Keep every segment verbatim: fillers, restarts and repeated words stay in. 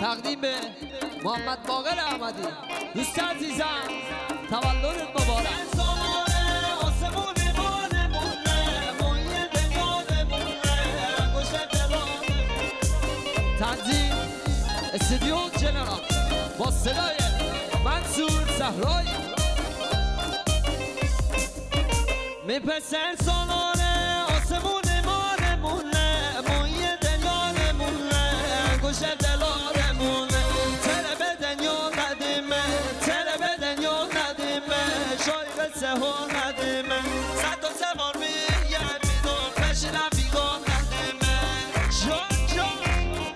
تقدیم به محمد باقر احمدی. دوست عزیزم تولدت مبارک. تنظیم استودیو جنرال با صدای منصور زهرایی. میپسر سالانه آسمون مارمونه، مایه دلالمونه، گوش دلالمونه. تره بدن یا ندیمه، تره بدن یا ندیمه، شایق سهو ندیمه. صد و زمان میگه میدون پش رفیقا ندیمه. جان جان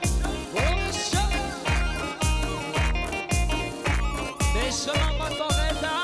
بشکرم با باقر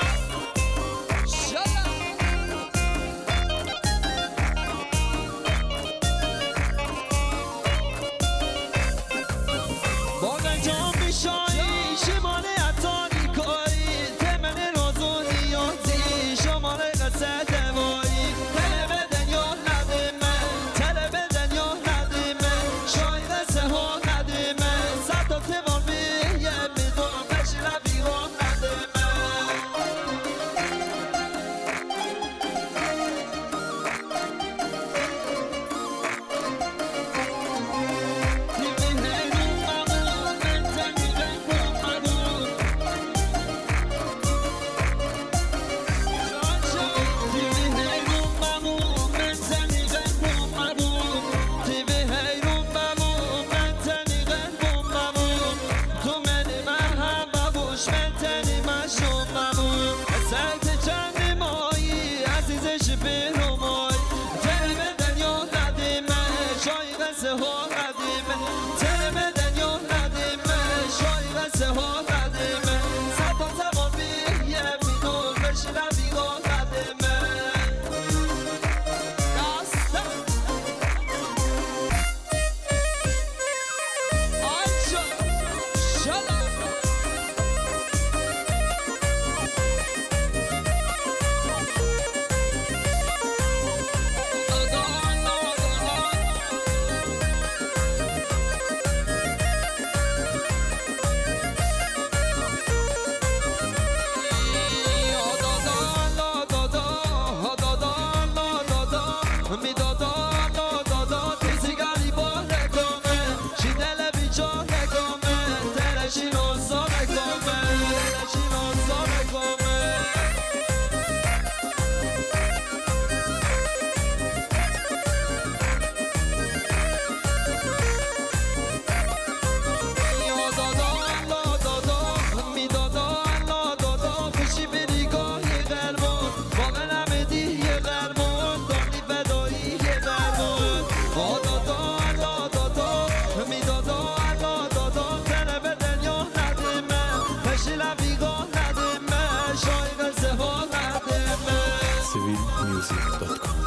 civil music dot com.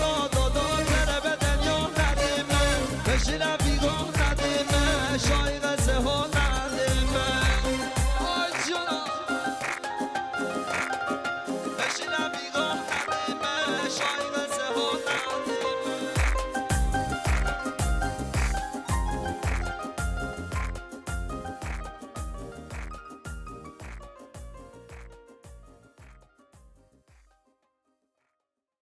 شایق